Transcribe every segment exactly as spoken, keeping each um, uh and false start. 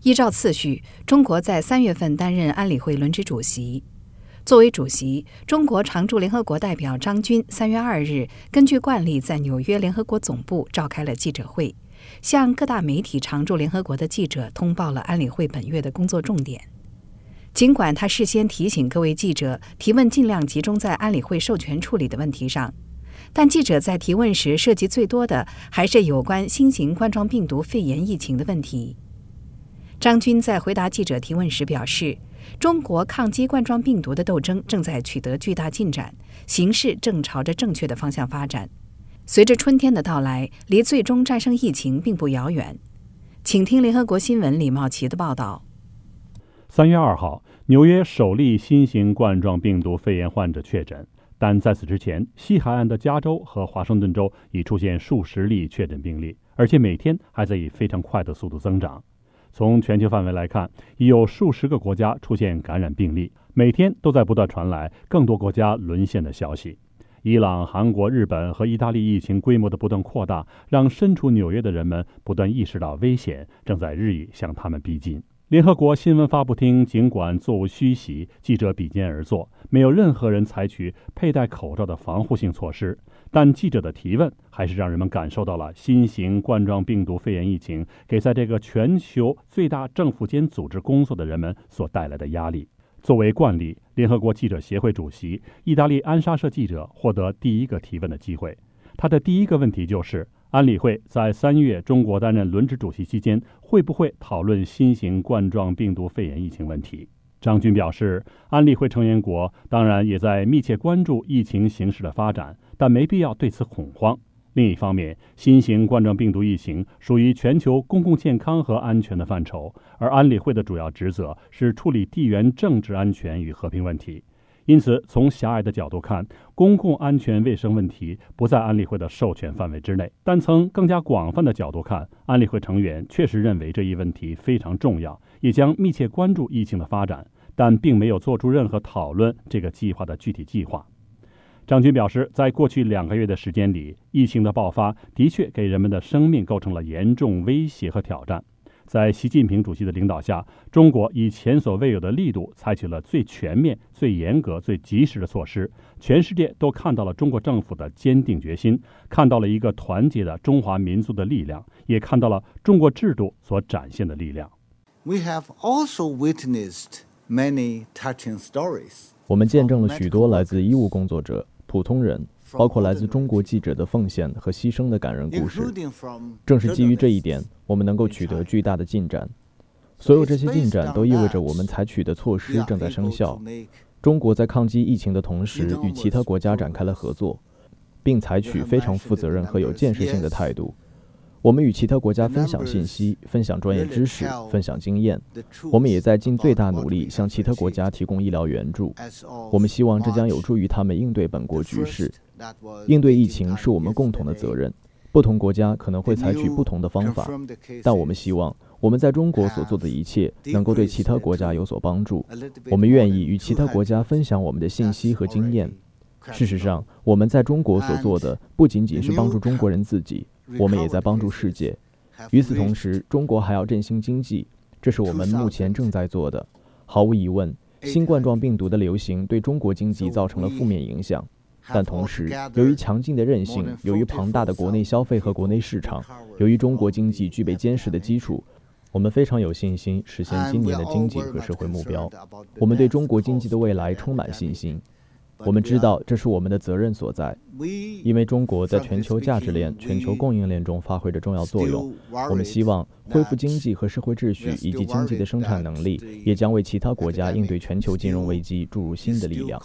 依照次序，中国在三月份担任安理会轮值主席。作为主席，中国常驻联合国代表张军三月二日根据惯例在纽约联合国总部召开了记者会，向各大媒体常驻联合国的记者通报了安理会本月的工作重点。尽管他事先提醒各位记者提问尽量集中在安理会授权处理的问题上，但记者在提问时涉及最多的还是有关新型冠状病毒肺炎疫情的问题。张军在回答记者提问时表示，中国抗击冠状病毒的斗争正在取得巨大进展，形势正朝着正确的方向发展。随着春天的到来，离最终战胜疫情并不遥远。请听联合国新闻李茂奇的报道。 三月二号，纽约首例新型冠状病毒肺炎患者确诊，但在此之前，西海岸的加州和华盛顿州已出现数十例确诊病例，而且每天还在以非常快的速度增长。从全球范围来看，已有数十个国家出现感染病例，每天都在不断传来更多国家沦陷的消息。伊朗、韩国、日本和意大利疫情规模的不断扩大，让身处纽约的人们不断意识到危险正在日益向他们逼近。联合国新闻发布厅尽管座无虚席，记者比肩而坐，没有任何人采取佩戴口罩的防护性措施，但记者的提问还是让人们感受到了新型冠状病毒肺炎疫情给在这个全球最大政府间组织工作的人们所带来的压力。作为惯例，联合国记者协会主席、意大利安莎社记者获得第一个提问的机会。他的第一个问题就是，安理会在三月中国担任轮值主席期间，会不会讨论新型冠状病毒肺炎疫情问题？张军表示，安理会成员国当然也在密切关注疫情形势的发展，但没必要对此恐慌。另一方面，新型冠状病毒疫情属于全球公共健康和安全的范畴，而安理会的主要职责是处理地缘政治安全与和平问题。因此，从狭隘的角度看，公共安全卫生问题不在安理会的授权范围之内；但从更加广泛的角度看，安理会成员确实认为这一问题非常重要，也将密切关注疫情的发展，但并没有做出任何讨论这个计划的具体计划。张军表示，在过去两个月的时间里，疫情的爆发的确给人们的生命构成了严重威胁和挑战。在习近平主席的领导下，中国以前所未有的力度采取了最全面、最严格、最及时的措施。全世界都看到了中国政府的坚定决心，看到了一个团结的中华民族的力量，也看到了中国制度所展现的力量。 We have also witnessed many touching stories. 我们见证了许多来自医务工作者、普通人，包括来自中国记者的奉献和牺牲的感人故事。正是基于这一点，我们能够取得巨大的进展。所有这些进展都意味着我们采取的措施正在生效。中国在抗击疫情的同时，与其他国家展开了合作，并采取非常负责任和有建设性的态度。我们与其他国家分享信息，分享专业知识，分享经验。我们也在尽最大努力向其他国家提供医疗援助。我们希望这将有助于他们应对本国局势。应对疫情是我们共同的责任。不同国家可能会采取不同的方法，但我们希望我们在中国所做的一切能够对其他国家有所帮助。我们愿意与其他国家分享我们的信息和经验。事实上，我们在中国所做的不仅仅是帮助中国人自己，我们也在帮助世界。与此同时，中国还要振兴经济，这是我们目前正在做的。毫无疑问，新冠状病毒的流行对中国经济造成了负面影响。但同时，由于强劲的韧性，由于庞大的国内消费和国内市场，由于中国经济具备坚实的基础，我们非常有信心实现今年的经济和社会目标。我们对中国经济的未来充满信心。我们知道这是我们的责任所在，因为中国在全球价值链、全球供应链中发挥着重要作用。我们希望恢复经济和社会秩序以及经济的生产能力，也将为其他国家应对全球金融危机注入新的力量。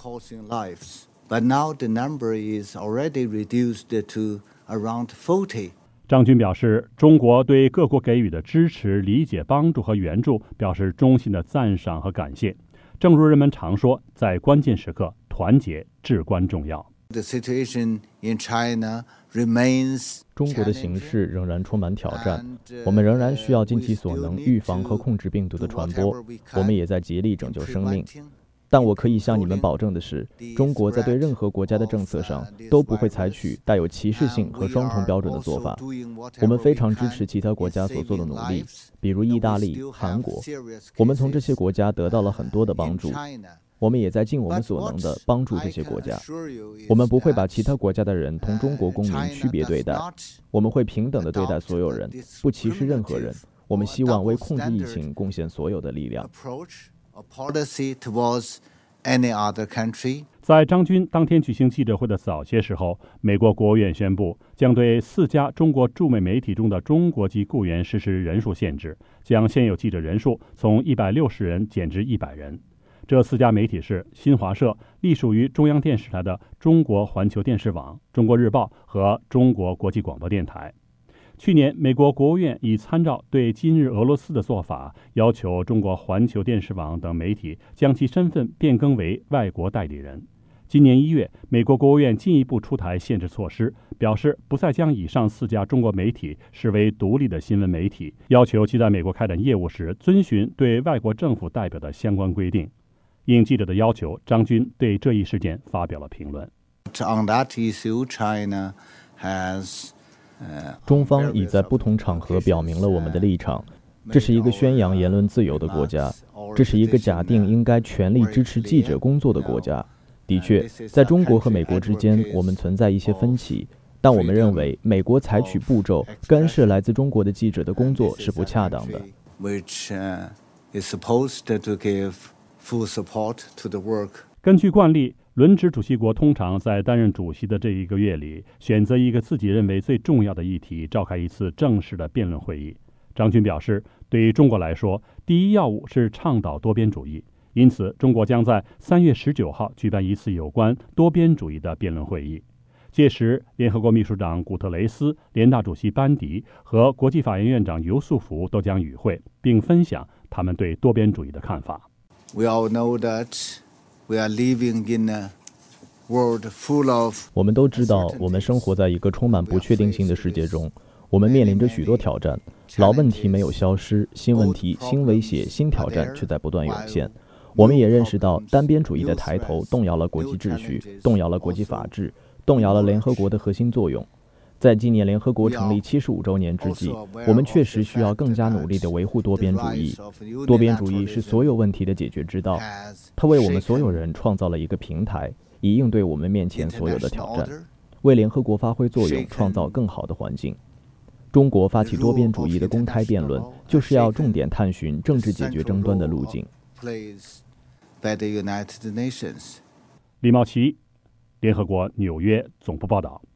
But now the number is already reduced to around forty. 张军表示，中国对各国给予的支持、理解、帮助和援助表示衷心的赞赏和感谢。正如人们常说，在关键时刻，团结至关重要。 The situation in China remains. 中国的形势仍然充满挑战，我们仍然需要尽其所能预防和控制病毒的传播，我们也在竭力拯救生命。 但我可以向你们保证的是，中国在对任何国家的政策上都不会采取带有歧视性和双重标准的做法。我们非常支持其他国家所做的努力，比如意大利、韩国，我们从这些国家得到了很多的帮助。我们也在尽我们所能地帮助这些国家。我们不会把其他国家的人同中国公民区别对待，我们会平等地对待所有人，不歧视任何人。我们希望为控制疫情贡献所有的力量。 在张军当天举行记者会的早些时候，美国国务院宣布将对四家中国驻美媒体中的中国籍雇员实施人数限制，将现有记者人数从一百六十人减至一百人。这四家媒体是新华社，隶属于中央电视台的中国环球电视网、中国日报和中国国际广播电台。去年，美国国务院已参照对今日俄罗斯的做法，要求中国环球电视网等媒体将其身份变更为外国代理人。今年一月，美国国务院进一步出台限制措施，表示不再将以上四家中国媒体视为独立的新闻媒体，要求其在美国开展业务时遵循对外国政府代表的相关规定。应记者的要求，张军对这一事件发表了评论。 On that issue, China has 中方已在不同场合表明了我们的立场，这是一个宣扬言论自由的国家，这是一个假定应该全力支持记者工作的国家。的确，在中国和美国之间，我们存在一些分歧，但我们认为美国采取步骤干涉来自中国的记者的工作是不恰当的。 根据惯例，轮值主席国通常在担任主席的这一个月里，选择一个自己认为最重要的议题，召开一次正式的辩论会议。张军表示，对于中国来说，第一要务是倡导多边主义，因此中国将在三月十九号举办一次有关多边主义的辩论会议。届时，联合国秘书长古特雷斯、联大主席班迪和国际法院院长尤素福都将与会，并分享他们对多边主义的看法。 We all know that we are living in a world full of 我们都知道，我们生活在一个充满不确定性的世界中，我们面临着许多挑战，老问题没有消失，新问题、新威胁、新挑战却在不断涌现。我们也认识到，单边主义的抬头动摇了国际秩序，动摇了国际法治，动摇了联合国的核心作用。在纪念联合国成立七十五周年之际，我们确实需要更加努力地维护多边主义。多边主义是所有问题的解决之道，它为我们所有人创造了一个平台，以应对我们面前所有的挑战，为联合国发挥作用创造更好的环境。中国发起多边主义的公开辩论，就是要重点探寻政治解决争端的路径。 李茂奇，联合国纽约总部报道。